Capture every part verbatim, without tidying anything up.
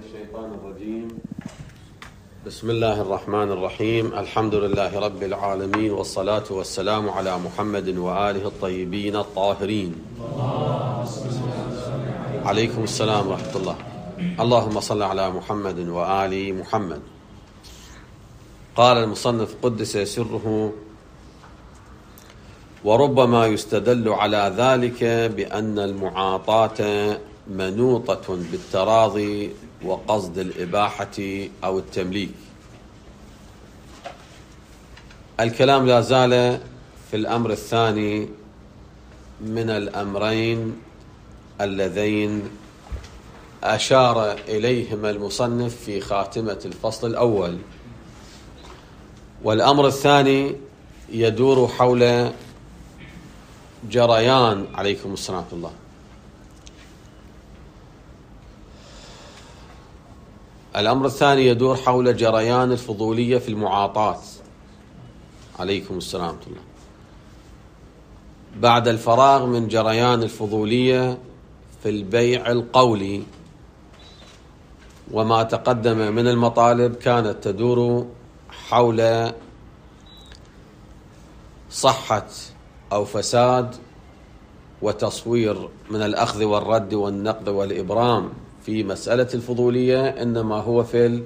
الشيطان الرجيم. بسم الله الرحمن الرحيم. الحمد لله رب العالمين، والصلاة والسلام على محمد وآله الطيبين الطاهرين. عليكم السلام ورحمة الله. اللهم صل على محمد وآل محمد. قال المصنف قدس سره: وربما يستدل على ذلك بأن المعاطاة منوطة بالتراضي وقصد الإباحة أو التمليك. الكلام لا زال في الأمر الثاني من الأمرين اللذين أشار إليهما المصنف في خاتمة الفصل الأول. والأمر الثاني يدور حول جريان عليكم السلام ورحمة الله الأمر الثاني يدور حول جريان الفضولية في المعاطاة عليكم السلام ورحمة الله. بعد الفراغ من جريان الفضولية في البيع القولي وما تقدم من المطالب، كانت تدور حول صحة أو فساد وتصوير من الأخذ والرد والنقد والإبرام في مسألة الفضولية، إنما هو في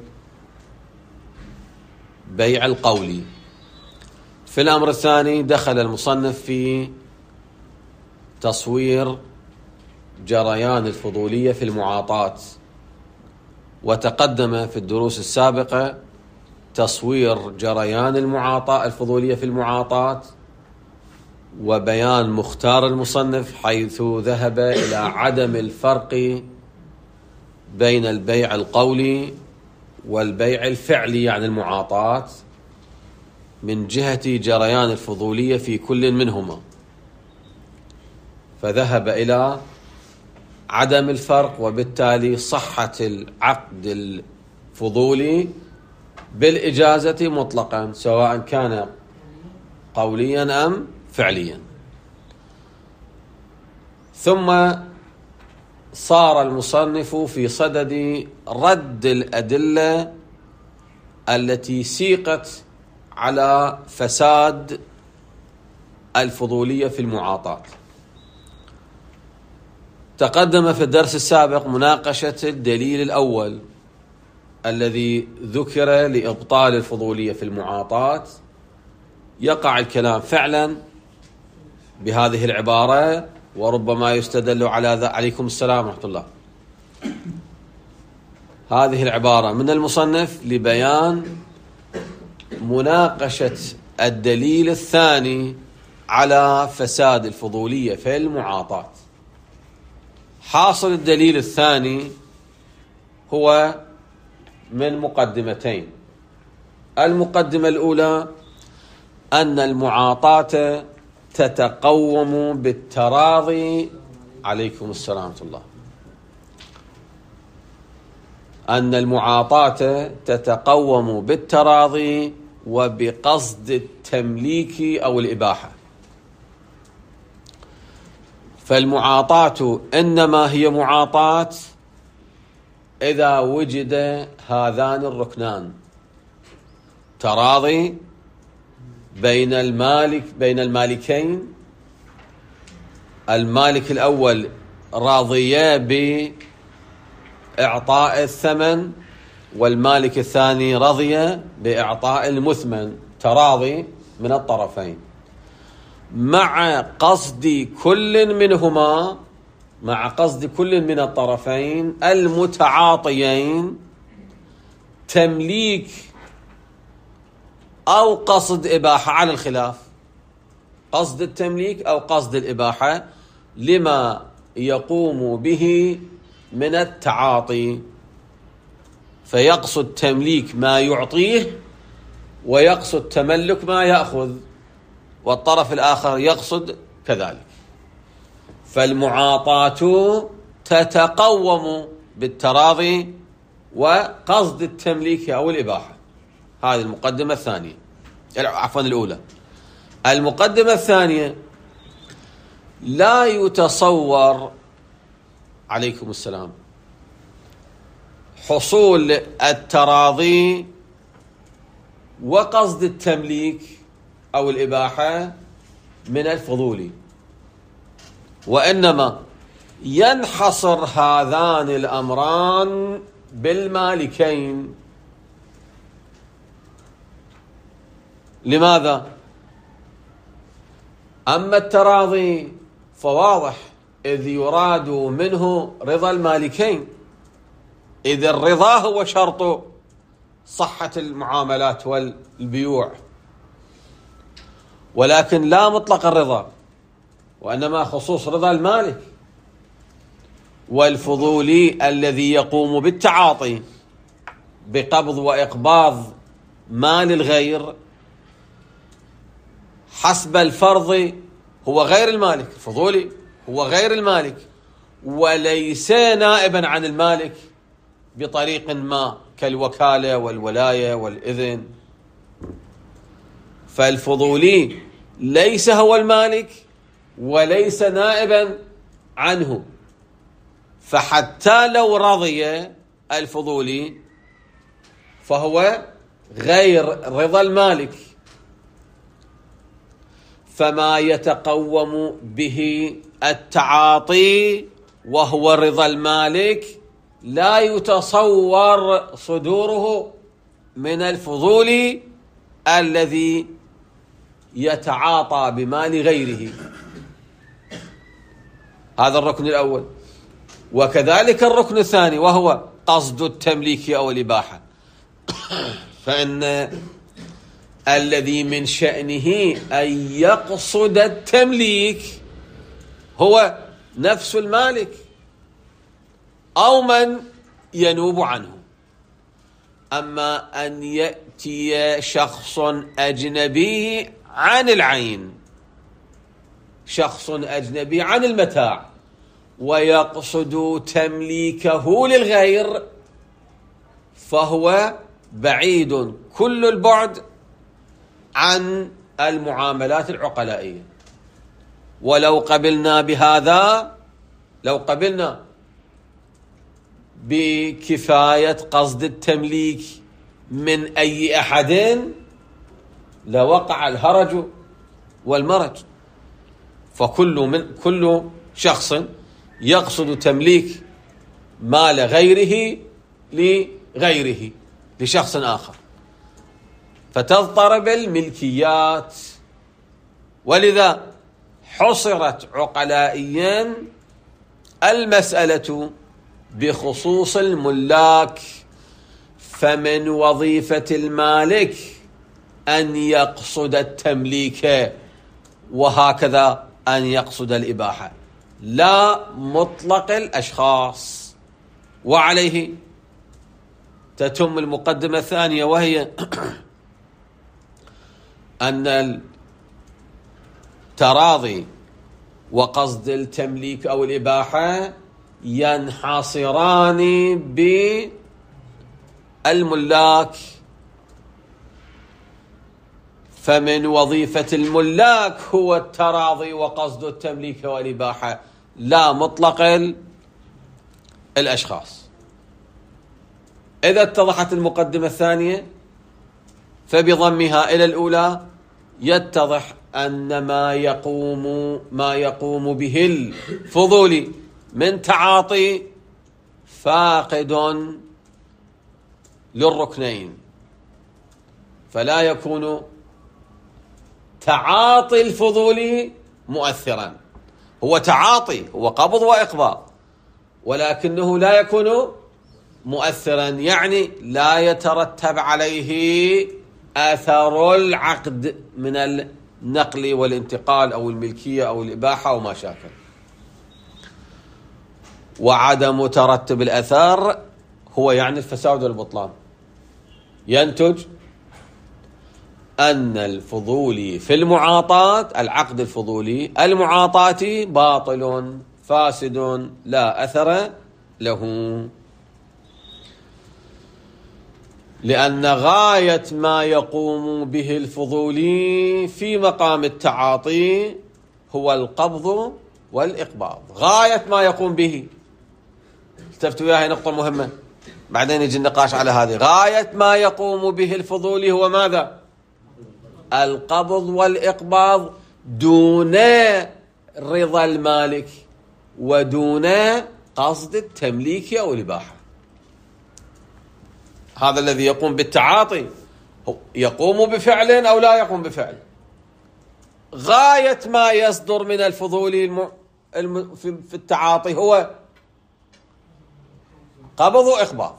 البيع القولي. في الأمر الثاني دخل المصنف في تصوير جريان الفضولية في المعاطاة، وتقدم في الدروس السابقة تصوير جريان المعاطاة الفضولية في المعاطاة وبيان مختار المصنف، حيث ذهب إلى عدم الفرق بين البيع القولي والبيع الفعلي عن المعاطاة من جهة جريان الفضولية في كل منهما، فذهب إلى عدم الفرق، وبالتالي صحة العقد الفضولي بالإجازة مطلقا سواء كان قوليا أم فعليا. ثم صار المصنف في صدد رد الأدلة التي سيقت على فساد الفضولية في المعاطاة. تقدم في الدرس السابق مناقشة الدليل الأول الذي ذكر لإبطال الفضولية في المعاطاة. يقع الكلام فعلا بهذه العبارة: وربما يستدل على ذا عليكم السلام ورحمة الله. هذه العبارة من المصنف لبيان مناقشة الدليل الثاني على فساد الفضولية في المعاطاة. حاصل الدليل الثاني هو من مقدمتين. المقدمة الأولى أن المعاطاة تتقوم بالتراضي عليكم السلام ورحمة الله أن المعاطاة تتقوم بالتراضي وبقصد التمليك أو الإباحة. فالمعاطاة إنما هي معاطاة إذا وجد هذان الركنان: تراضي بين المالك بين المالكين، المالك الأول راضيا بإعطاء الثمن والمالك الثاني رضي بإعطاء المثمن، تراضي من الطرفين، مع قصد كل منهما مع قصد كل من الطرفين المتعاطيين تمليك أو قصد إباحة، على الخلاف قصد التمليك أو قصد الإباحة لما يقوم به من التعاطي، فيقصد تمليك ما يعطيه ويقصد تملك ما يأخذ، والطرف الآخر يقصد كذلك. فالمعاطاة تتقوم بالتراضي وقصد التمليك أو الإباحة. هذه المقدمة الثانية، عفوا الأولى. المقدمة الثانية: لا يتصور عليكم السلام حصول التراضي وقصد التمليك أو الإباحة من الفضولي، وإنما ينحصر هذان الأمران بالمالكين. لماذا؟ أما التراضي فواضح، إذ يراد منه رضا المالكين، إذ الرضا هو شرط صحة المعاملات والبيوع، ولكن لا مطلق الرضا، وإنما خصوص رضا المالك. والفضولي الذي يقوم بالتعاطي بقبض وإقباض مال الغير حسب الفرض هو غير المالك، الفضولي هو غير المالك وليس نائبا عن المالك بطريق ما كالوكالة والولاية والإذن. فالفضولي ليس هو المالك وليس نائبا عنه، فحتى لو رضي الفضولي فهو غير رضا المالك. فما يتقوم به التعاطي وهو رضا المالك لا يتصور صدوره من الفضولي الذي يتعاطى بمال غيره. هذا الركن الأول. وكذلك الركن الثاني وهو قصد التمليك أو الإباحة، فإن الذي من شأنه أن يقصد التمليك هو نفس المالك أو من ينوب عنه. أما أن يأتي شخص أجنبي عن العين، شخص أجنبي عن المتاع، ويقصد تمليكه للغير، فهو بعيد كل البعد عن المعاملات العقلائية. ولو قبلنا بهذا، لو قبلنا بكفاية قصد التمليك من أي أحد لوقع الهرج والمرج. فكل من كل شخص يقصد تمليك مال غيره لغيره لشخص آخر، فتضطرب الملكيات. ولذا حصرت عقلائيا المسألة بخصوص الملاك، فمن وظيفة المالك أن يقصد التمليك، وهكذا أن يقصد الإباحة، لا مطلق الأشخاص. وعليه تتم المقدمة الثانية، وهي أن التراضي وقصد التمليك أو الإباحة ينحصران بالملاك، فمن وظيفة الملاك هو التراضي وقصد التمليك والإباحة، لا مطلق الأشخاص. إذا اتضحت المقدمة الثانية فبضمها إلى الأولى يتضح أن ما يقوم ما يقوم به الفضولي من تعاطي فاقد للركنين، فلا يكون تعاطي الفضولي مؤثرا. هو تعاطي، هو قبض وإقباض، ولكنه لا يكون مؤثرا، يعني لا يترتب عليه آثار العقد من النقل والانتقال أو الملكية أو الإباحة أو ما شاكل. وعدم ترتب الأثار هو يعني الفساد والبطلان. ينتج أن الفضولي في المعاطاة، العقد الفضولي المعاطاتي باطل فاسد لا أثر له، لأن غاية ما يقوم به الفضولي في مقام التعاطي هو القبض والإقباض، غاية ما يقوم به. التفتوا وياها نقطة مهمة، بعدين يجي النقاش على هذه. غاية ما يقوم به الفضولي هو ماذا؟ القبض والإقباض دون رضا المالك ودون قصد التمليك أو الإباحة. هذا الذي يقوم بالتعاطي يقوم بفعل أو لا يقوم بفعل. غاية ما يصدر من الفضولي الم... الم... في التعاطي هو قبض وإقباض.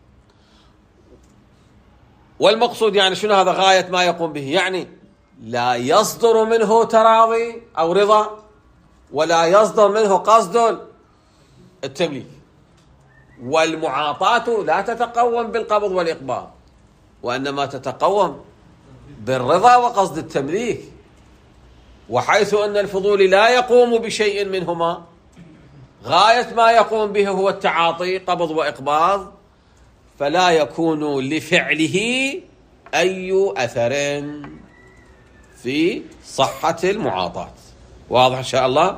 والمقصود يعني شنو هذا غاية ما يقوم به؟ يعني لا يصدر منه تراضي أو رضا ولا يصدر منه قصد التمليك. والمعاطاة لا تتقوم بالقبض والإقباض وإنما تتقوم بالرضا وقصد التمليك. وحيث أن الفضول لا يقوم بشيء منهما غاية ما يقوم به هو التعاطي قبض وإقباض فلا يكون لفعله أي أثر في صحة المعاطاة. واضح إن شاء الله؟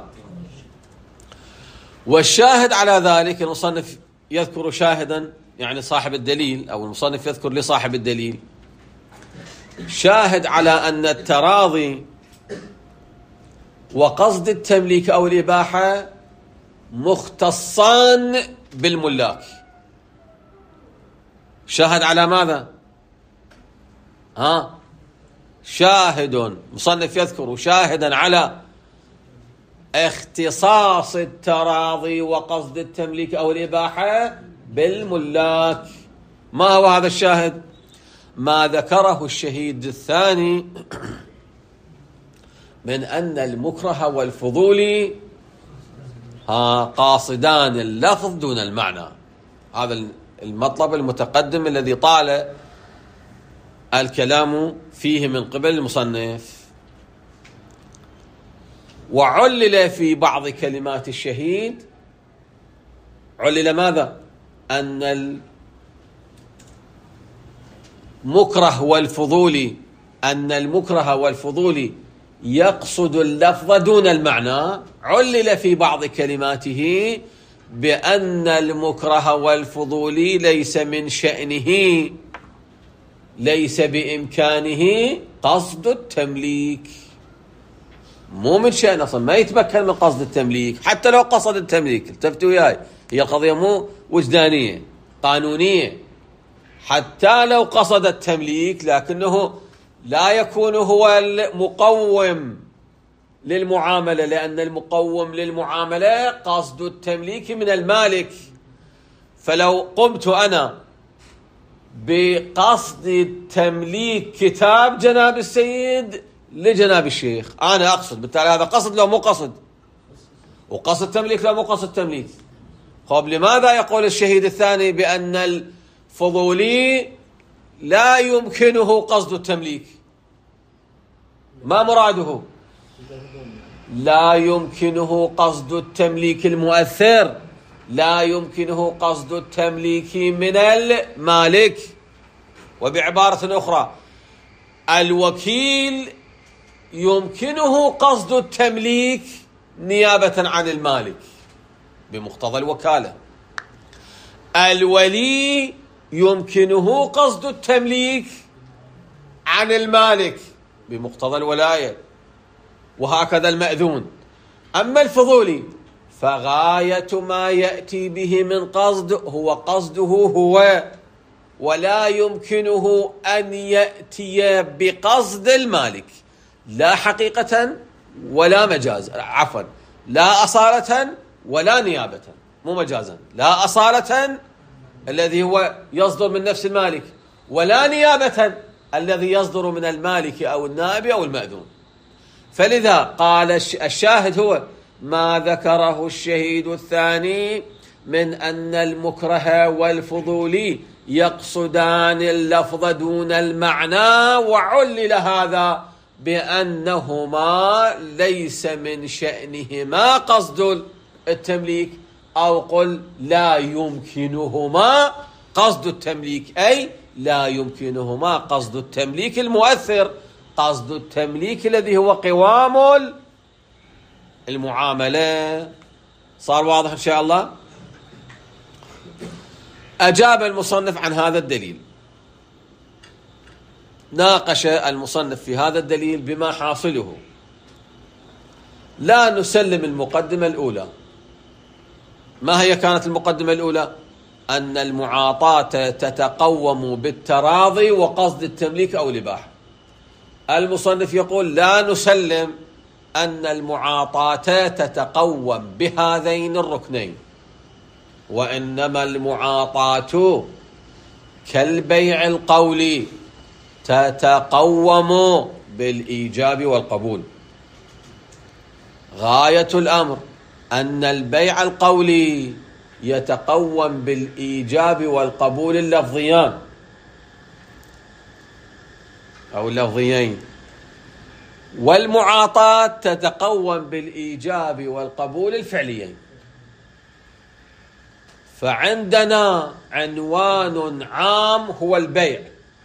والشاهد على ذلك المصنف يذكر شاهدا يعني صاحب الدليل أو المصنف يذكر لصاحب الدليل شاهد على أن التراضي وقصد التمليك أو الإباحة مختصان بالملاك. شاهد على ماذا؟ ها شاهد مصنف يذكر شاهدا على اختصاص التراضي وقصد التمليك أو الإباحة بالملاك. ما هو هذا الشاهد؟ ما ذكره الشهيد الثاني من أن المكره والفضولي ها قاصدان اللفظ دون المعنى. هذا المطلب المتقدم الذي طال الكلام فيه من قبل المصنف. وعلل في بعض كلمات الشهيد علل ماذا؟ أن المكره والفضولي أن المكره والفضولي يقصد اللفظ دون المعنى. علل في بعض كلماته بأن المكره والفضولي ليس من شأنه ليس بإمكانه قصد التمليك. مو من شأن أصلا ما يتمكن من قصد التمليك حتى لو قصد التمليك. التفتوا وياي هي القضية مو وجدانية قانونية. حتى لو قصد التمليك لكنه لا يكون هو المقوم للمعاملة لأن المقوم للمعاملة قصد التمليك من المالك. فلو قمت أنا بقصد تمليك كتاب جناب السيد لجناب الشيخ أنا أقصد بالتالي هذا قصد لو مو قصد وقصد تمليك لو مو قصد تمليك. خب لماذا يقول الشهيد الثاني بأن الفضولي لا يمكنه قصد التمليك؟ ما مراده؟ لا يمكنه قصد التمليك المؤثر لا يمكنه قصد التمليك من المالك. وبعبارة أخرى الوكيل يمكنه قصد التمليك نيابة عن المالك بمقتضى الوكالة. الولي يمكنه قصد التمليك عن المالك بمقتضى الولاية. وهكذا المأذون. أما الفضولي فغاية ما يأتي به من قصد هو قصده هو ولا يمكنه أن يأتي بقصد المالك لا حقيقة ولا مجاز عفوا لا أصالة ولا نيابة مو مجازا لا أصالة الذي هو يصدر من نفس المالك ولا نيابة الذي يصدر من المالك أو النائب أو المأذون. فلذا قال الشاهد هو ما ذكره الشهيد الثاني من أن المكره والفضولي يقصدان اللفظ دون المعنى. وعلل هذا بأنهما ليس من شأنهما قصد التمليك أو قل لا يمكنهما قصد التمليك أي لا يمكنهما قصد التمليك المؤثر قصد التمليك الذي هو قوام المعاملة. صار واضح إن شاء الله؟ أجاب المصنف عن هذا الدليل. ناقش المصنف في هذا الدليل بما حاصله لا نسلم المقدمة الأولى. ما هي كانت المقدمة الأولى؟ أن المعاطاة تتقوم بالتراضي وقصد التمليك أو الإباحة. المصنف يقول لا نسلم أن المعاطاة تتقوم بهذين الركنين، وإنما المعاطاة كالبيع القولي تتقوم بالإيجاب والقبول. غاية الأمر أن البيع القولي يتقوم بالإيجاب والقبول اللفظيان أو اللفظيين، والمعاطاة تتقوم بالإيجاب والقبول الفعليين. فعندنا عنوان عام هو البيع،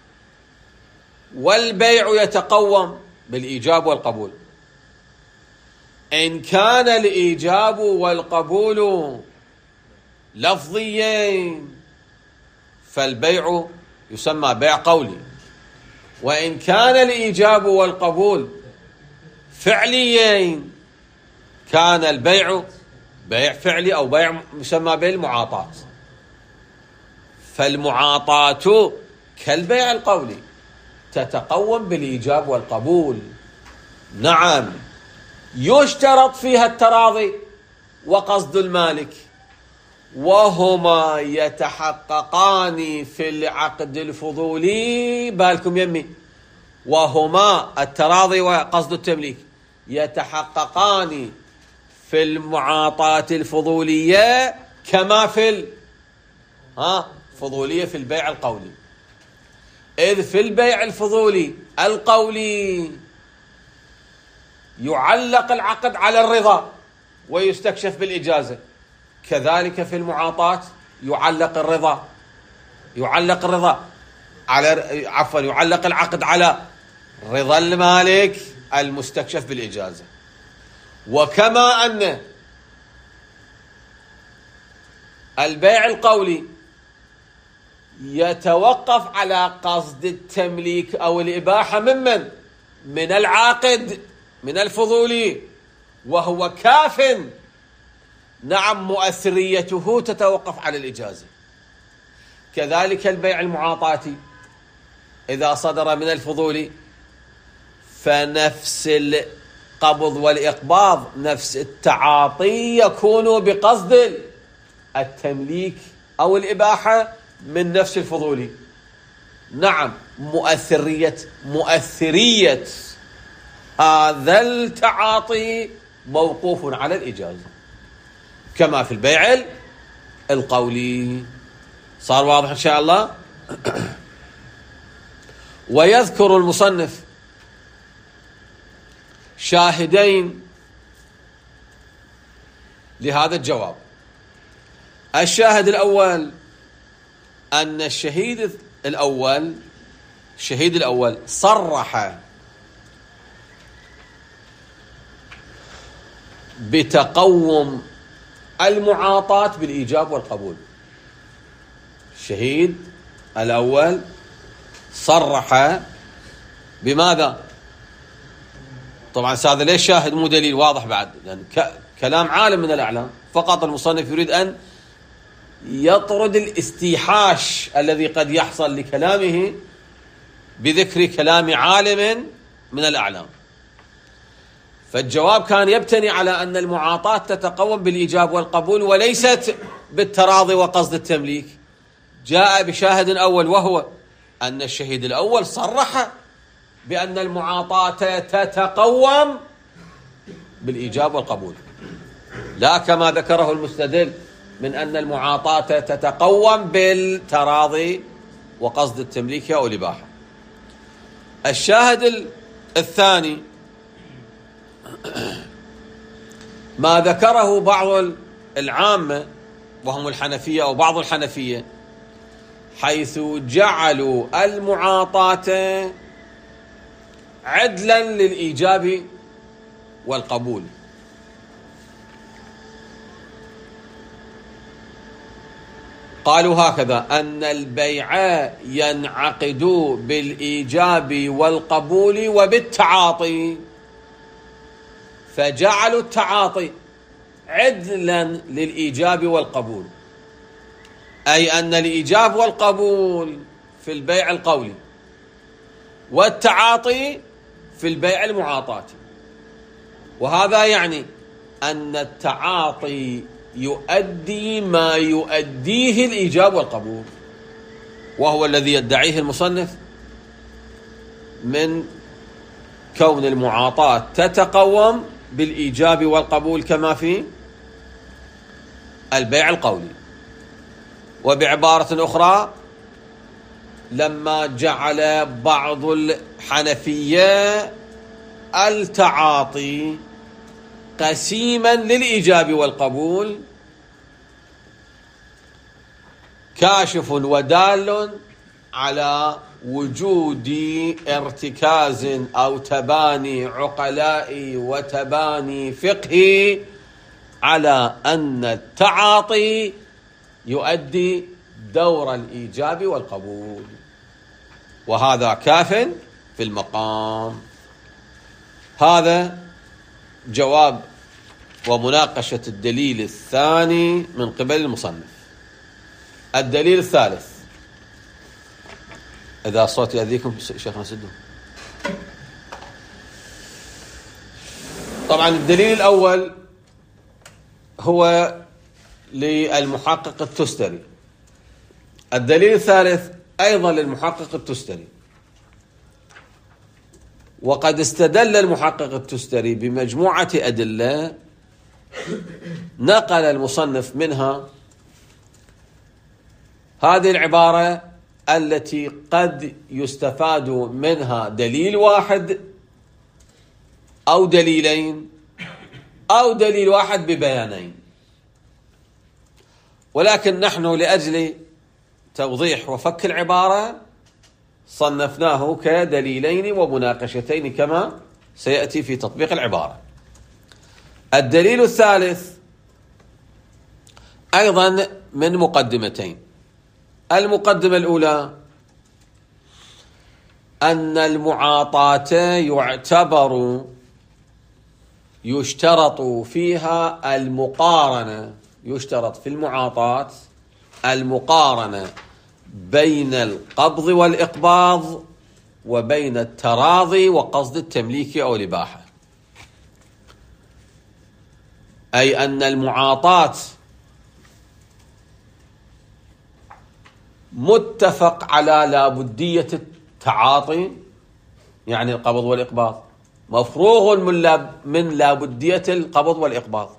والبيع يتقوم بالإيجاب والقبول. إن كان الإيجاب والقبول لفظيين فالبيع يسمى بيع قولي، وإن كان الإيجاب والقبول فعليين كان البيع بيع فعلي أو بيع يسمى بالمعاطاة. فالمعاطاة كالبيع القولي تتقوم بالإيجاب والقبول. نعم، يشترط فيها التراضي وقصد المالك، وهما يتحققان في العقد الفضولي. بالكم يمي، وهما التراضي وقصد التمليك يتحققان في المعاطاة الفضولية كما في ال... ها فضولية في البيع القولي. إذ في البيع الفضولي القولي يعلق العقد على الرضا ويستكشف بالإجازة، كذلك في المعاطاة يعلق الرضا يعلق الرضا على عفوا يعلق العقد على رضا المالك المستكشف بالإجازة. وكما أن البيع القولي يتوقف على قصد التمليك أو الإباحة ممن من العاقد من الفضولي وهو كاف، نعم مؤثريته تتوقف على الإجازة. كذلك البيع المعاطاتي إذا صدر من الفضولي فنفس القبض والإقباض نفس التعاطي يكون بقصد التمليك أو الإباحة من نفس الفضولي. نعم مؤثرية مؤثرية هذا التعاطي موقوف على الإجازة كما في البيع القولي. صار واضح إن شاء الله؟ ويذكر المصنف شاهدين لهذا الجواب. الشاهد الأول أن الشهيد الأول الشهيد الأول صرح بتقوم المعاطاة بالإيجاب والقبول. الشهيد الأول صرح بماذا؟ طبعا هذا ليش شاهد مو دليل واضح بعد، لأن يعني كلام عالم من الأعلام، فقط المصنف يريد أن يطرد الاستيحاش الذي قد يحصل لكلامه بذكر كلام عالم من الأعلام. فالجواب كان يبتني على أن المعاطاة تتقوم بالإيجاب والقبول وليست بالتراضي وقصد التمليك. جاء بشاهد أول وهو أن الشهيد الأول صرح بأن المعاطاة تتقوم بالإيجاب والقبول، لا كما ذكره المستدل من أن المعاطاة تتقوم بالتراضي وقصد التمليك أو الإباحة. الشاهد الثاني ما ذكره بعض العامة وهم الحنفية أو بعض الحنفية، حيث جعلوا المعاطاة عدلا للإيجاب والقبول. قالوا هكذا: أن البيع ينعقد بالإيجاب والقبول وبالتعاطي، فجعلوا التعاطي عدلا للإيجاب والقبول، أي أن الإيجاب والقبول في البيع القولي والتعاطي في البيع المعاطاتي. وهذا يعني أن التعاطي يؤدي ما يؤديه الإيجاب والقبول، وهو الذي يدعيه المصنف من كون المعاطاة تتقوم بالإيجاب والقبول كما في البيع القولي. وبعبارة أخرى، لما جعل بعض الحنفية التعاطي قسيما للإيجاب والقبول، كاشف ودال على وجود ارتكاز أو تباني عقلاء وتباني فقهي على أن التعاطي يؤدي دور الإيجاب والقبول، وهذا كاف في المقام. هذا جواب ومناقشة الدليل الثاني من قبل المصنف. الدليل الثالث، إذا صوت يأذيكم شيخنا سدوا. طبعا الدليل الأول هو للمحقق التستري، الدليل الثالث أيضا للمحقق التستري. وقد استدل المحقق التستري بمجموعة أدلة نقل المصنف منها هذه العبارة التي قد يستفاد منها دليل واحد أو دليلين أو دليل واحد ببيانين، ولكن نحن لأجل توضيح وفك العبارة صنفناه كدليلين ومناقشتين كما سيأتي في تطبيق العبارة. الدليل الثالث أيضا من مقدمتين. المقدمة الأولى أن المعاطاة يعتبر يشترط فيها المقارنة، يشترط في المعاطاة المقارنة بين القبض والإقباض وبين التراضي وقصد التمليك أو الإباحة، أي أن المعاطاة متفق على لابدية التعاطي، يعني القبض والإقباض، مفروغ من لاب من لابدية القبض والإقباض،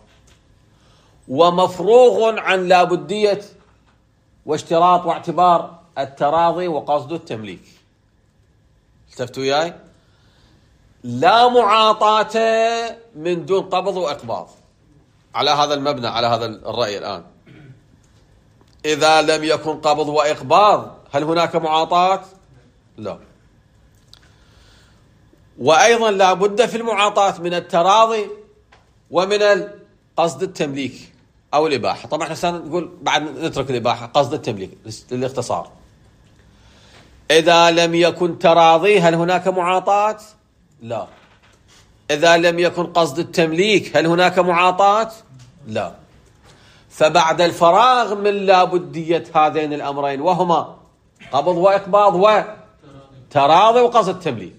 ومفروغ عن لابدية واشتراط واعتبار التراضي وقصد التمليك. التفتوا وياي؟ لا معاطاة من دون قبض وإقباض على هذا المبنى، على هذا الرأي الآن. إذا لم يكن قبض وإقباض هل هناك معاطاة؟ لا. وأيضا لا بد في المعاطاة من التراضي ومن قصد التمليك أو الإباحة. طبعا احنا سنقول بعد نترك الإباحة، قصد التمليك للاختصار. إذا لم يكن تراضي هل هناك معاطاة؟ لا. إذا لم يكن قصد التمليك هل هناك معاطاة؟ لا. فبعد الفراغ من لابدية هذين الأمرين وهما قبض وإقباض وتراضي وقصد التمليك،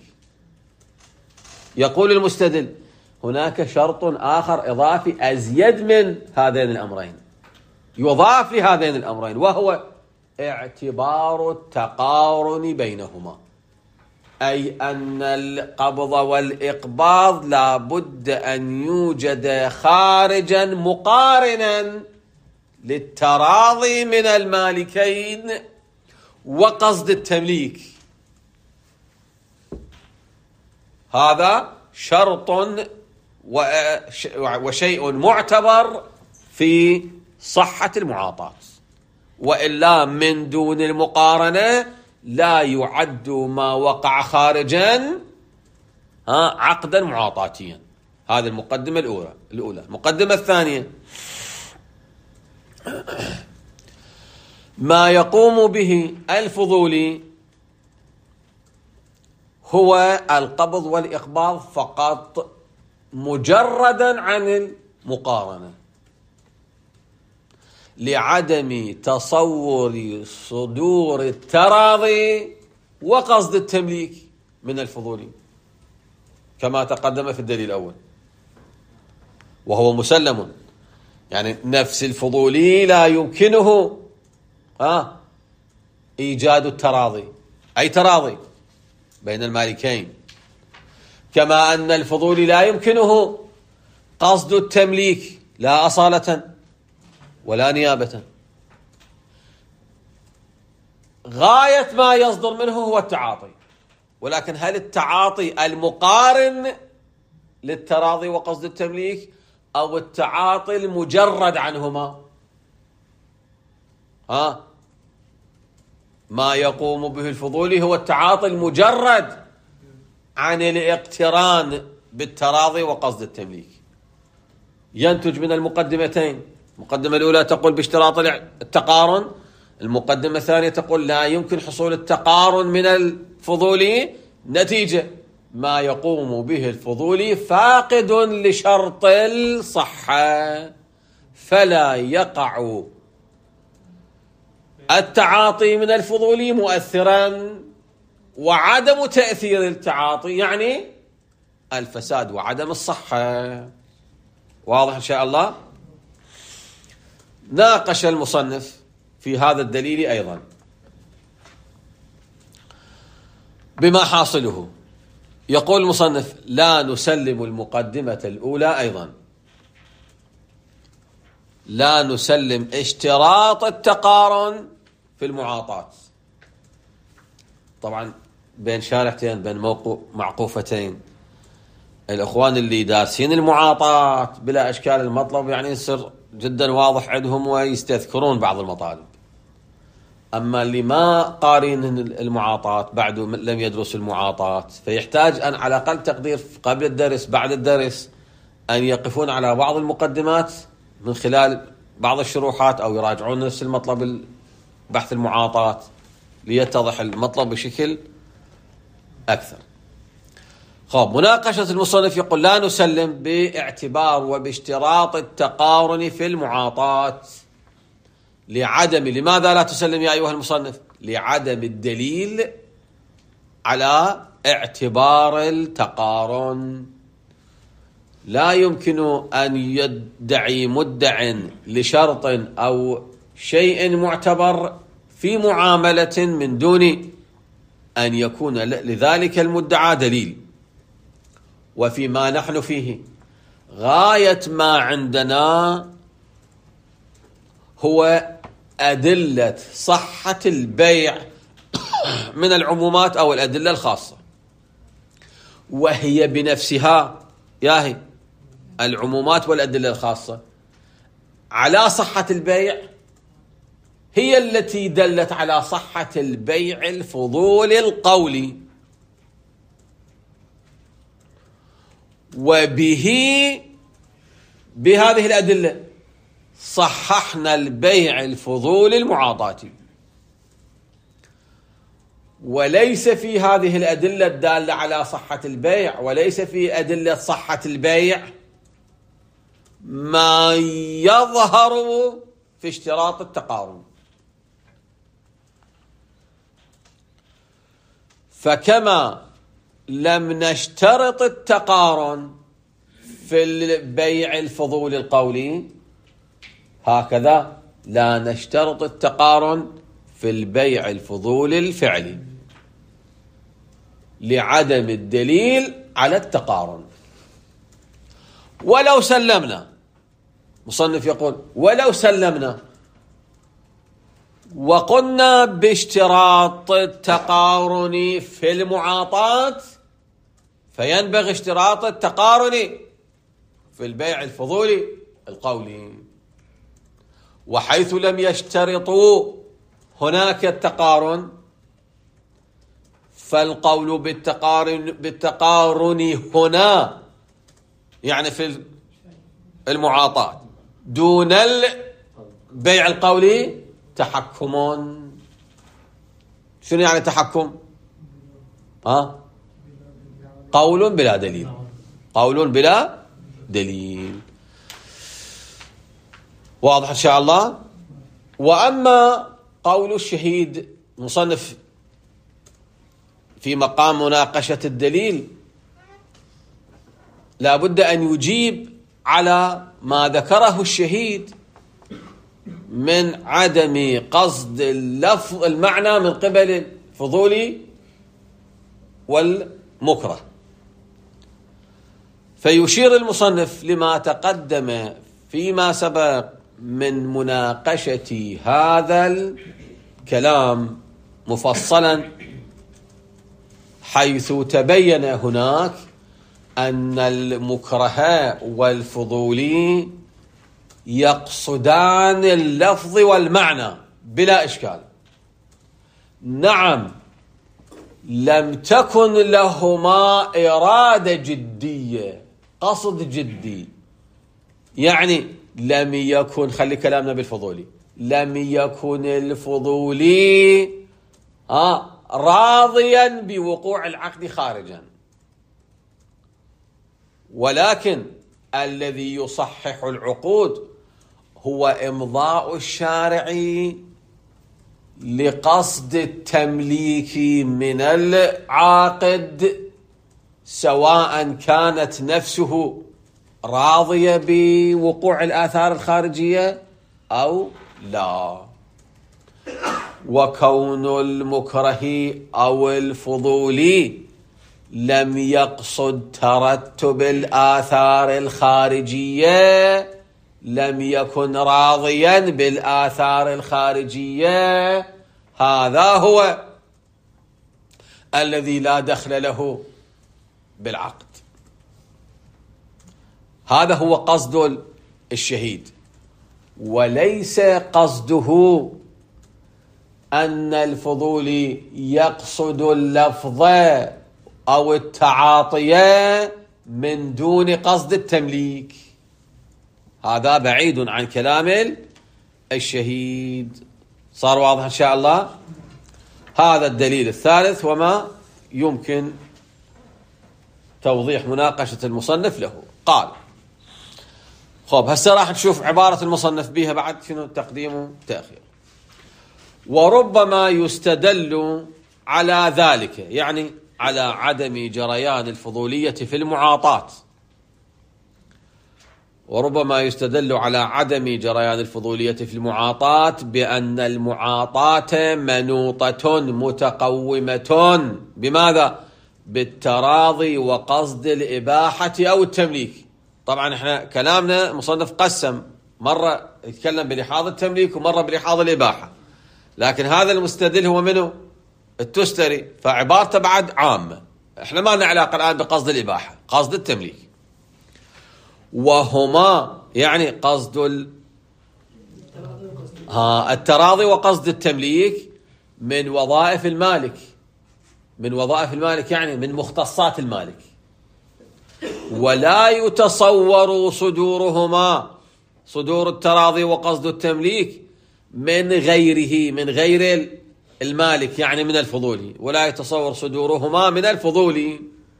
يقول المستدل هناك شرط آخر إضافي أزيد من هذين الأمرين، يضاف لهذين الأمرين، وهو اعتبار التقارن بينهما، أي أن القبض والإقباض لا بد أن يوجد خارجا مقارنا للتراضي من المالكين وقصد التمليك. هذا شرط وشيء معتبر في صحة المعاطاة، وإلا من دون المقارنة لا يعد ما وقع خارجا عقدا معاطاتيا. هذه المقدمة الأولى. الأولى المقدمة الثانية، ما يقوم به الفضولي هو القبض والإقباض فقط مجردا عن المقارنة، لعدم تصور صدور التراضي وقصد التمليك من الفضولي كما تقدم في الدليل الأول، وهو مسلم. يعني نفس الفضولي لا يمكنه آه إيجاد التراضي، أي تراضي بين المالكين، كما أن الفضولي لا يمكنه قصد التمليك لا أصالة ولا نيابة. غاية ما يصدر منه هو التعاطي، ولكن هل التعاطي المقارن للتراضي وقصد التمليك أو التعاطي المجرد عنهما؟ ها ما يقوم به الفضولي هو التعاطي المجرد عن الاقتران بالتراضي وقصد التمليك، ينتج من المقدمتين. المقدمة الأولى تقول باشتراط التقارن، المقدمة الثانية تقول لا يمكن حصول التقارن من الفضولي، نتيجة ما يقوم به الفضولي فاقد لشرط الصحة، فلا يقع التعاطي من الفضولي مؤثرا، وعدم تأثير التعاطي يعني الفساد وعدم الصحة. واضح إن شاء الله؟ ناقش المصنف في هذا الدليل أيضا بما حاصله. يقول المصنف لا نسلم المقدمة الأولى أيضا، لا نسلم اشتراط التقارن في المعاطاة. طبعا بين شارحتين، بين موقو معقوفتين، الأخوان اللي دارسين المعاطاة بلا أشكال المطلب يعني يصير جدا واضح عندهم ويستذكرون بعض المطالب. أما اللي ما قارين المعاطاة بعد لم يدرس المعاطاة، فيحتاج أن على أقل تقدير قبل الدرس بعد الدرس أن يقفون على بعض المقدمات من خلال بعض الشروحات، أو يراجعون نفس المطلب بحث المعاطاة ليتضح المطلب بشكل أكثر. خب، مناقشة المصنف يقول لا نسلم باعتبار وباشتراط التقارن في المعاطاة لعدم. لماذا لا تسلم يا أيها المصنف؟ لعدم الدليل على اعتبار التقارن. لا يمكن أن يدعي مدع لشرط أو شيء معتبر في معاملة من دون أن يكون لذلك المدعى دليل. وفيما نحن فيه غاية ما عندنا هو أدلة صحة البيع من العمومات أو الأدلة الخاصة، وهي بنفسها ياهي العمومات والأدلة الخاصة على صحة البيع هي التي دلت على صحة البيع الفضول القولي، وبه بهذه الأدلة صححنا البيع الفضول المعاطاتي. وليس في هذه الأدلة الدالة على صحة البيع، وليس في أدلة صحة البيع ما يظهر في اشتراط التقارن. فكما لم نشترط التقارن في البيع الفضول القولي، هكذا لا نشترط التقارن في البيع الفضول الفعلي لعدم الدليل على التقارن. ولو سلمنا، مصنف يقول ولو سلمنا وقلنا باشتراط التقارن في المعاطاة، فينبغي اشتراط التقارن في البيع الفضولي القولي. وحيث لم يشترطوا هناك التقارن، فالقول بالتقارن بالتقارن هنا يعني في المعاطاة دون البيع القولي تحكم. شنو يعني تحكم؟ ها؟ قول بلا دليل، قول بلا دليل. واضح إن شاء الله. وأما قول الشهيد مصنف في مقام مناقشة الدليل، لا بد أن يجيب على ما ذكره الشهيد من عدم قصد اللفظ المعنى من قبل الفضولي والمكره. فيشير المصنف لما تقدم فيما سبق من مناقشة هذا الكلام مفصلا، حيث تبين هناك أن المكره والفضولي يقصدان اللفظ والمعنى بلا إشكال. نعم، لم تكن لهما إرادة جدية، قصد جدي، يعني لم يكن، خلي كلامنا بالفضولي، لم يكن الفضولي آه راضيا بوقوع العقد خارجا، ولكن الذي يصحح العقود هو إمضاء الشارع لقصد التمليك من العاقد، سواء كانت نفسه راضية بوقوع الآثار الخارجية أو لا. وكون المكره أو الفضولي لم يقصد ترتب الآثار الخارجية، لم يكن راضيا بالآثار الخارجية، هذا هو الذي لا دخل له بالعقد. هذا هو قصد الشهيد، وليس قصده أن الفضولي يقصد اللفظ أو التعاطي من دون قصد التمليك. هذا بعيد عن كلام الشهيد. صار واضح إن شاء الله؟ هذا الدليل الثالث وما يمكن توضيح مناقشة المصنف له. قال خب هسه راح نشوف عبارة المصنف بها بعد شنو تقديم وتأخير. وربما يستدل على ذلك، يعني على عدم جريان الفضولية في المعاطاة، وربما يستدل على عدم جريان الفضولية في المعاطاة بأن المعاطاة منوطة متقومة بماذا؟ بالتراضي وقصد الإباحة أو التمليك. طبعا احنا كلامنا مصنف قسم، مرة يتكلم بلحاظ التمليك ومرة بلحاظ الإباحة، لكن هذا المستدل هو منه؟ التستري، فعبارته بعد عامة. احنا ما لنا علاقة الآن بقصد الإباحة، قصد التمليك. وهما يعني قصد ال... ها التراضي وقصد التمليك من وظائف المالك، من وظائف المالك يعني من مختصات المالك، ولا يتصور صدورهما، صدور التراضي وقصد التمليك، من غيره، من غير المالك يعني من الفضولي، ولا يتصور صدورهما من الفضولي.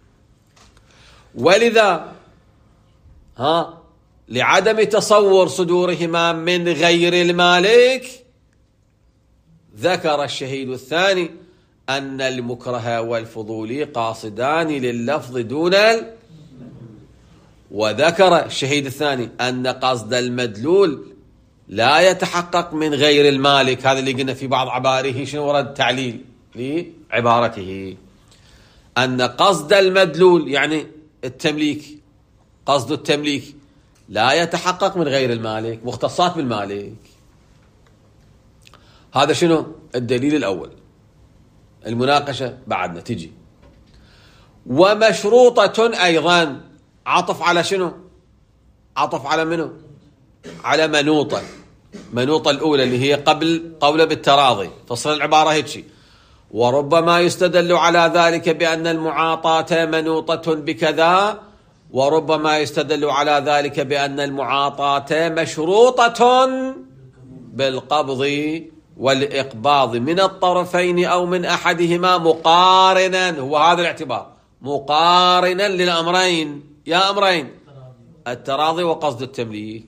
ولذا ها لعدم تصور صدورهما من غير المالك ذكر الشهيد الثاني أن المكره والفضولي قاصدان لللفظ دون ال... وذكر الشهيد الثاني أن قصد المدلول لا يتحقق من غير المالك. هذا اللي قلنا في بعض عباره شنو ورد تعليل لعبارته، أن قصد المدلول يعني التمليك، قصد التمليك لا يتحقق من غير المالك، مختصات بالمالك. هذا شنو الدليل الأول. المناقشة بعدنا تجي. ومشروطة أيضا، عطف على شنو؟ عطف على منو؟ على منوطة. منوطة الأولى اللي هي قبل قولة بالتراضي، فصل العبارة هيك: وربما يستدل على ذلك بأن المعاطاة منوطة بكذا، وربما يستدل على ذلك بأن المعاطاة مشروطة بالقبض والإقباض من الطرفين أو من أحدهما مقارنا، هو هذا الاعتبار، مقارنا للأمرين، يا أمرين، التراضي وقصد التمليك.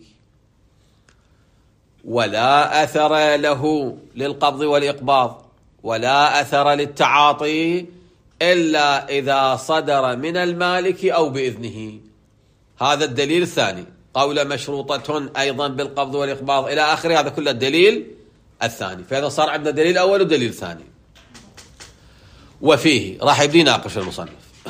ولا أثر له للقبض والإقباض ولا أثر للتعاطي إلا إذا صدر من المالك أو بإذنه. هذا الدليل الثاني، قول مشروطة أيضا بالقبض والإقباض إلى آخره، هذا كله الدليل الثاني. فإذا صار عندنا دليل أول ودليل ثاني. وفيه راح يبدي يناقش المصنف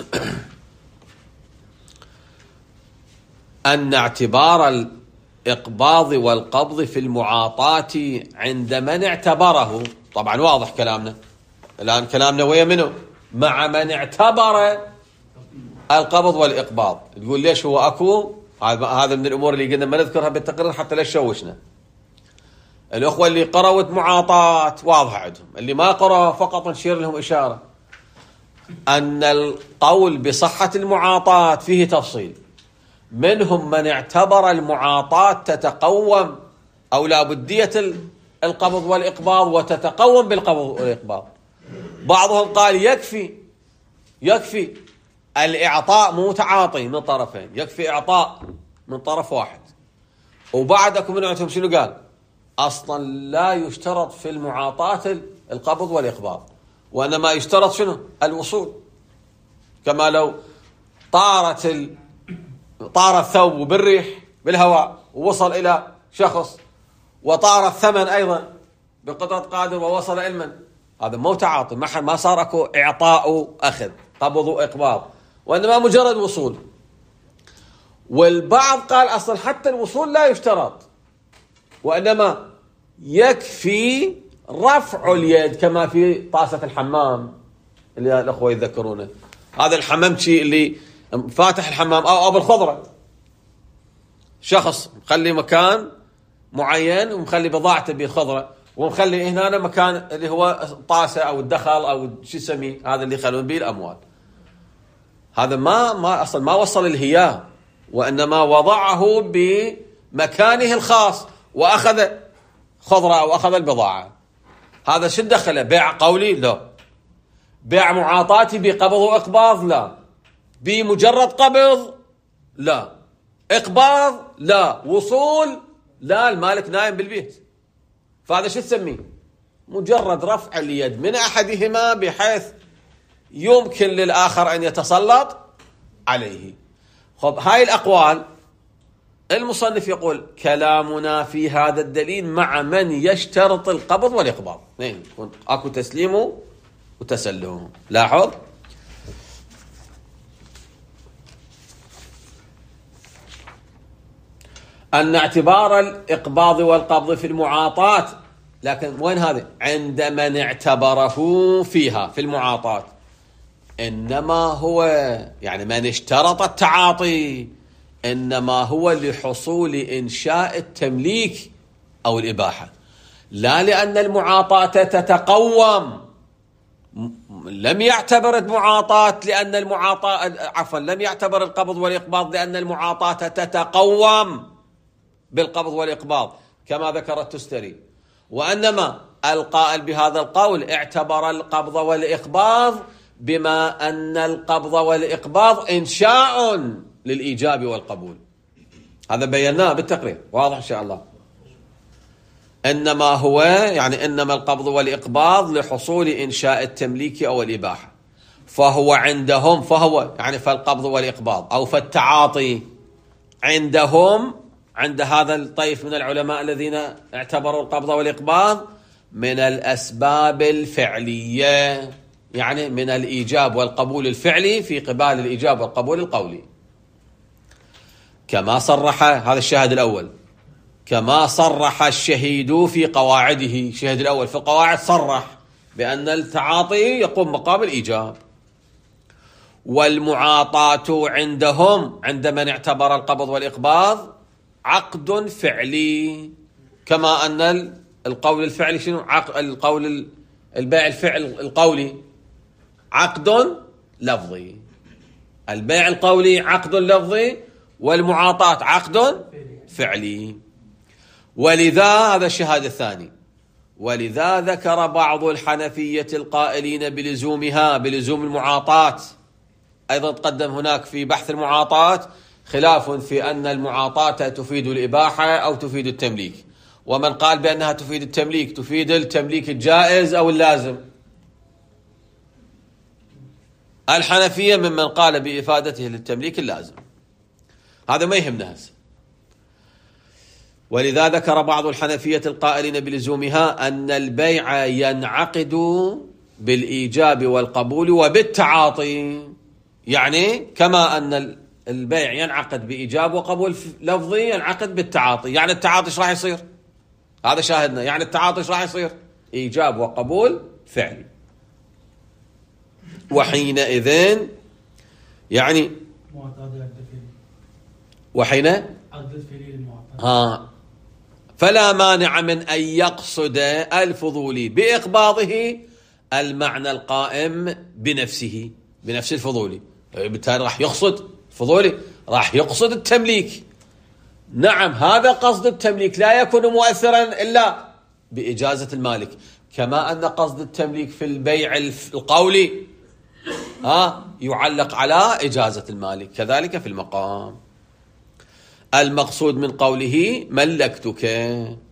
أن اعتبار الإقباض والقبض في المعاطاة عند من اعتبره، طبعا واضح كلامنا الآن، كلامنا ويا منه؟ مع من اعتبر القبض والإقباض. تقول ليش هو أكو؟ هذا من الأمور اللي قلنا ما نذكرها بالتقرير حتى لا تشوشنا. الأخوة اللي قرأوا معاطاة واضحة عندهم، اللي ما قرأوا فقط نشير لهم إشارة أن القول بصحة المعاطاة فيه تفصيل. منهم من اعتبر المعاطاة تتقوم أو لا بدية القبض والإقباض وتتقوم بالقبض والإقباض. بعضهم قال يكفي يكفي الإعطاء مو تعاطي من طرفين، يكفي إعطاء من طرف واحد. وبعدكم من عندهم شنو قال؟ أصلا لا يشترط في المعاطاة القبض والإقباض، وإنما يشترط شنو؟ الوصول. كما لو طارت ال... طار الثوب بالريح بالهواء ووصل إلى شخص، وطار الثمن أيضا بقدرة قادر ووصل إلى من، هذا مو تعاطي، ما ما صار اكو إعطاء أخذ قبض وإقباض، وإنما مجرد وصول. والبعض قال أصلا حتى الوصول لا يشترط، وإنما يكفي رفع اليد كما في طاسة الحمام اللي الأخوة يذكرونه. هذا الحمامشي اللي فاتح الحمام أو, أو بالخضرة، شخص مخلي مكان معين ومخلي بضاعته بخضرة، ومخلي هنا مكان اللي هو طاسة أو الدخل أو شو يسميه، هذا اللي يخلون به الأموال. هذا ما ما أصلا ما وصل الهياه، وإنما وضعه بمكانه الخاص وأخذ خضرة أو أخذ البضاعة. هذا شو دخله؟ بيع قولي؟ لا. بيع معاطاتي بقبض وإقباض؟ لا. بمجرد قبض؟ لا. إقباض؟ لا. وصول؟ لا. المالك نايم بالبيت، فهذا شو تسميه؟ مجرد رفع اليد من أحدهما بحيث يمكن للآخر أن يتسلط عليه. خب هاي الأقوال المصنف يقول كلامنا في هذا الدليل مع من يشترط القبض والإقباض. نين أكو تسليمه وتسلمه. لاحظ أن اعتبار الإقباض والقبض في المعاطاة، لكن وين هذا؟ عند من اعتبره فيها في المعاطاة، إنما هو يعني من اشترط التعاطي إنما هو لحصول إنشاء التمليك أو الإباحة، لا لأن المعاطاة تتقوم. لم يعتبر المعاطاة لأن المعاطاة عفوا لم يعتبر القبض والإقباض لأن المعاطاة تتقوم بالقبض والإقباض كما ذكر التستري، وأنما القائل بهذا القول اعتبر القبض والإقباض بما أن القبض والإقباض إنشاء للإيجاب والقبول. هذا بيناه بالتقرير واضح إن شاء الله. إنما هو يعني إنما القبض والإقباض لحصول إنشاء التمليك أو الإباحة، فهو عندهم فهو يعني فالقبض والإقباض أو فالتعاطي عندهم عند هذا الطيف من العلماء الذين اعتبروا القبض والإقباض من الأسباب الفعلية، يعني من الإيجاب والقبول الفعلي في قبال الإيجاب والقبول القولي، كما صرح هذا الشاهد الأول، كما صرح الشهيد في قواعده. الشاهد الأول في القواعد صرح بأن التعاطي يقوم مقام الإيجاب. والمعاطاة عندهم عند من اعتبر القبض والإقباض عقد فعلي، كما أن القول الفعلي شنو؟ عقد القول البيع الفعل القولي عقد لفظي، البيع القولي عقد لفظي، والمعاطاة عقد فعلي. ولذا هذا الشهادة الثاني ولذا ذكر بعض الحنفية القائلين بلزومها بلزوم المعاطاة. أيضا تقدم هناك في بحث المعاطاة خلاف في أن المعاطاة تفيد الإباحة أو تفيد التمليك، ومن قال بأنها تفيد التمليك تفيد التمليك الجائز أو اللازم. الحنفية ممن قال بإفادته للتمليك اللازم، هذا ما يهمنا هسه. ولذا ذكر بعض الحنفية القائلين بلزومها أن البيع ينعقد بالإيجاب والقبول وبالتعاطي، يعني كما أن البيع ينعقد بإيجاب وقبول لفظي ينعقد بالتعاطي، يعني التعاطي ايش راح يصير؟ هذا شاهدنا، يعني التعاطي ايش راح يصير؟ إيجاب وقبول فعلي. وحينئذ يعني وحين ها فلا مانع من أن يقصد الفضولي بإقباضه المعنى القائم بنفسه بنفس الفضولي، بالتالي راح يقصد الفضولي راح يقصد التمليك. نعم، هذا قصد التمليك لا يكون مؤثرا إلا بإجازة المالك، كما أن قصد التمليك في البيع القولي ها يعلق على إجازة المالك، كذلك في المقام. المقصود من قوله ملكتك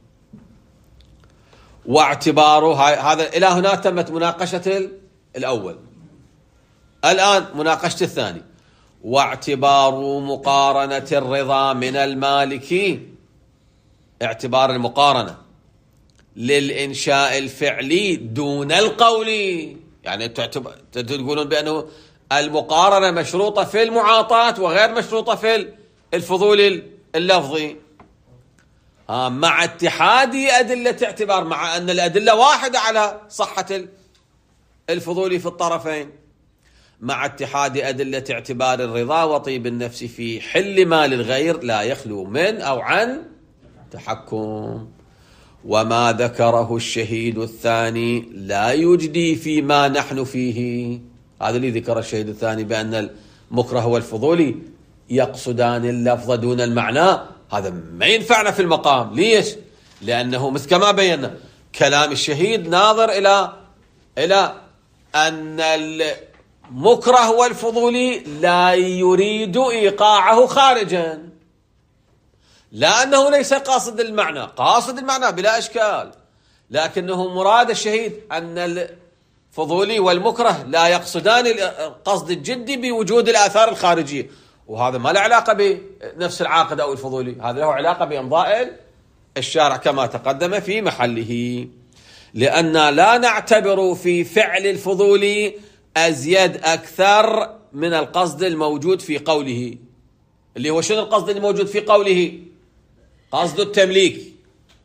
واعتباره هذا. إلى هنا تمت مناقشة الأول، الآن مناقشة الثاني. واعتبار مقارنة الرضا من المالك، اعتبار المقارنة للإنشاء الفعلي دون القول، يعني تقولون بأنه المقارنة مشروطة في المعاطاة وغير مشروطة في الفضول اللفظي، آه مع اتحاد أدلة اعتبار، مع أن الأدلة واحدة على صحة الفضول في الطرفين، مع اتحاد أدلة اعتبار الرضا وطيب النفس في حل مال الغير لا يخلو من أو عن تحكم. وما ذكره الشهيد الثاني لا يجدي فيما نحن فيه، هذا اللي ذكر الشهيد الثاني بأن المكره والفضولي يقصدان اللفظ دون المعنى، هذا ما ينفعنا في المقام. ليش؟ لأنه مثل كما بينا كلام الشهيد ناظر إلى إلى أن المكره والفضولي لا يريد إيقاعه خارجا، لأنه ليس قاصد المعنى، قاصد المعنى بلا إشكال، لكنه مراد الشهيد أن الفضولي والمكره لا يقصدان القصد الجدي بوجود الآثار الخارجية، وهذا ما له علاقة بنفس العاقد أو الفضولي، هذا له علاقة بإمضاء الشارع كما تقدم في محله. لأن لا نعتبر في فعل الفضولي أزيد أكثر من القصد الموجود في قوله، اللي هو شنو القصد الموجود في قوله؟ قصد التمليك.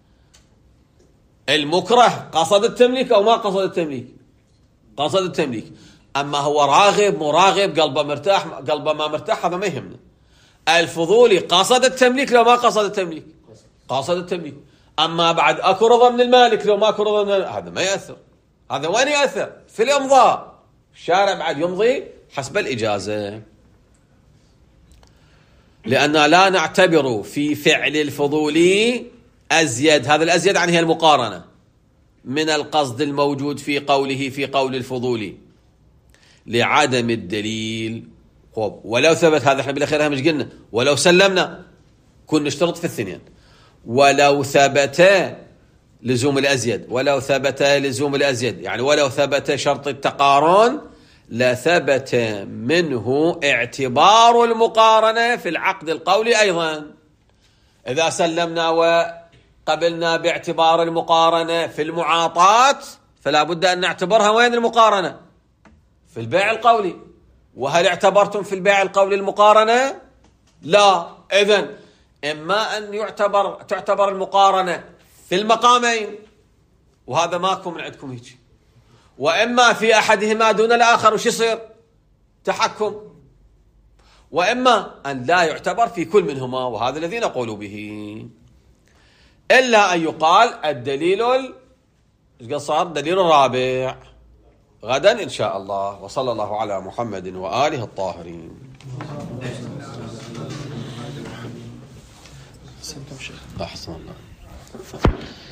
المكره قصد التمليك أو ما قصد التمليك؟ قصد التمليك. أما هو راغب مراغب قلبه مرتاح قلبه ما مرتاح، هذا ما يهمنا. الفضولي قصد التمليك لو ما قصد التمليك؟ قصد التمليك. أما بعد أكو رضا من المالك لو ما أكو رضا من المالك، هذا ما يأثر. هذا وين يأثر؟ في الإمضاء. الشارع بعد يمضي حسب الإجازة. لأن لا نعتبر في فعل الفضولي أزيد، هذا الأزيد عنه هي المقارنة، من القصد الموجود في قوله في قول الفضولي لعدم الدليل. طب ولو ثبت هذا، احنا بالأخير مش قلنا ولو سلمنا كن نشترط في الثنين، ولو ثبت لزوم الأزيد، ولو ثبت لزوم الأزيد يعني ولو ثبت شرط التقارن لثبت منه اعتبار المقارنة في العقد القولي أيضا. إذا سلمنا وقبلنا باعتبار المقارنة في المعاطاة فلا بد أن نعتبرها وين المقارنة؟ في البيع القولي. وهل اعتبرتم في البيع القولي المقارنة؟ لا. إذن إما أن يعتبر تعتبر المقارنة في المقامين، وهذا ماكو من عندكم هيك، وإما في أحدهما دون الآخر وش يصير؟ تحكم. وإما أن لا يعتبر في كل منهما، وهذا الذي نقول به، إلا أن يقال الدليل ايش صار؟ دليل الرابع غدا إن شاء الله. وصلى الله على محمد وآله الطاهرين. أحسن الله.